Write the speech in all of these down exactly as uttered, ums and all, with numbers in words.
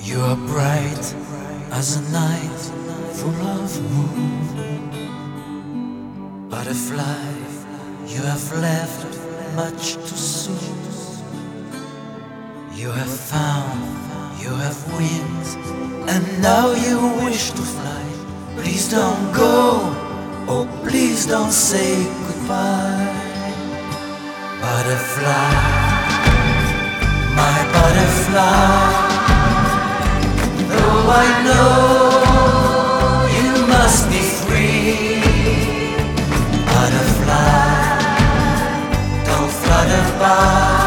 You are bright as a night full of moon. Butterfly, you have left much too soon. You have found, you have wings, and now you wish to fly. Please don't go, oh please don't say goodbye. Butterfly, my butterfly, though I know you must be free. Butterfly, don't flutter by.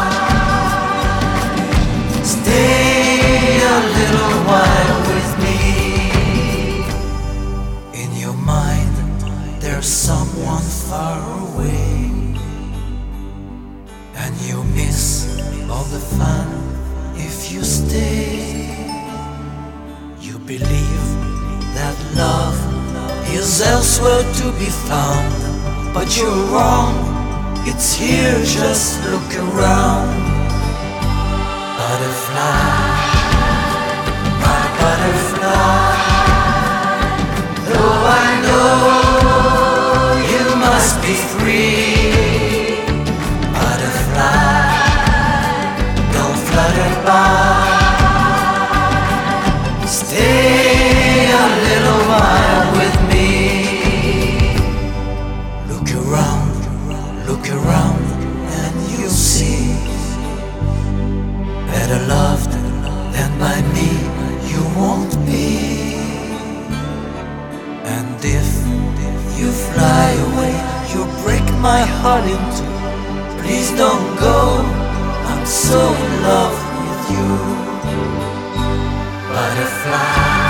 Stay a little while with me. In your mind, there's someone far away, and you miss all the fun if you stay. You believe that love is elsewhere to be found, but you're wrong, it's here, just look around. Butterfly, my butterfly, though I know you must be free. Butterfly, don't flutter by. Stay a little while with me. Look around, look around, and you'll see. Better loved than by me you won't be. And if you fly away, you break my heart in two. Please don't go, I'm so in love with you. Butterfly,